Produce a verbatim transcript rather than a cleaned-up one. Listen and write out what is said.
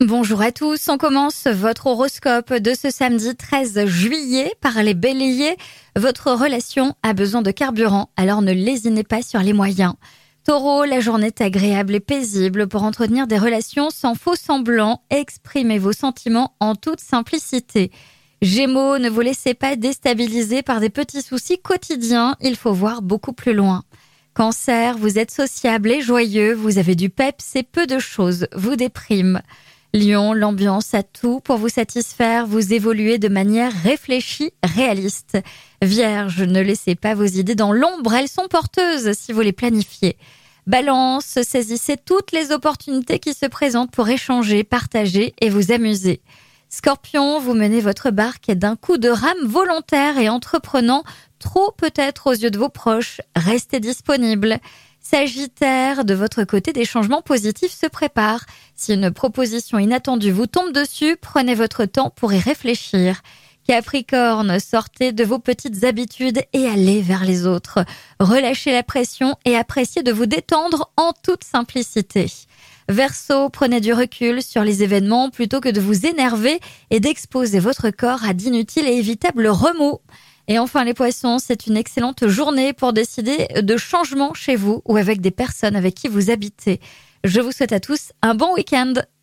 Bonjour à tous, on commence votre horoscope de ce samedi treize juillet par les béliers. Votre relation a besoin de carburant, alors ne lésinez pas sur les moyens. Taureau, la journée est agréable et paisible pour entretenir des relations sans faux semblants. Exprimez vos sentiments en toute simplicité. Gémeaux, ne vous laissez pas déstabiliser par des petits soucis quotidiens, il faut voir beaucoup plus loin. Cancer, vous êtes sociable et joyeux, vous avez du peps et peu de choses vous dépriment. Lion, l'ambiance a tout pour vous satisfaire, vous évoluez de manière réfléchie, réaliste. Vierge, ne laissez pas vos idées dans l'ombre, elles sont porteuses si vous les planifiez. Balance, saisissez toutes les opportunités qui se présentent pour échanger, partager et vous amuser. Scorpion, vous menez votre barque d'un coup de rame volontaire et entreprenant, trop peut-être aux yeux de vos proches, restez disponible. Sagittaire, de votre côté, des changements positifs se préparent. Si une proposition inattendue vous tombe dessus, prenez votre temps pour y réfléchir. Capricorne, sortez de vos petites habitudes et allez vers les autres. Relâchez la pression et appréciez de vous détendre en toute simplicité. Verseau, prenez du recul sur les événements plutôt que de vous énerver et d'exposer votre corps à d'inutiles et évitables remous. Et enfin les poissons, c'est une excellente journée pour décider de changements chez vous ou avec des personnes avec qui vous habitez. Je vous souhaite à tous un bon week-end.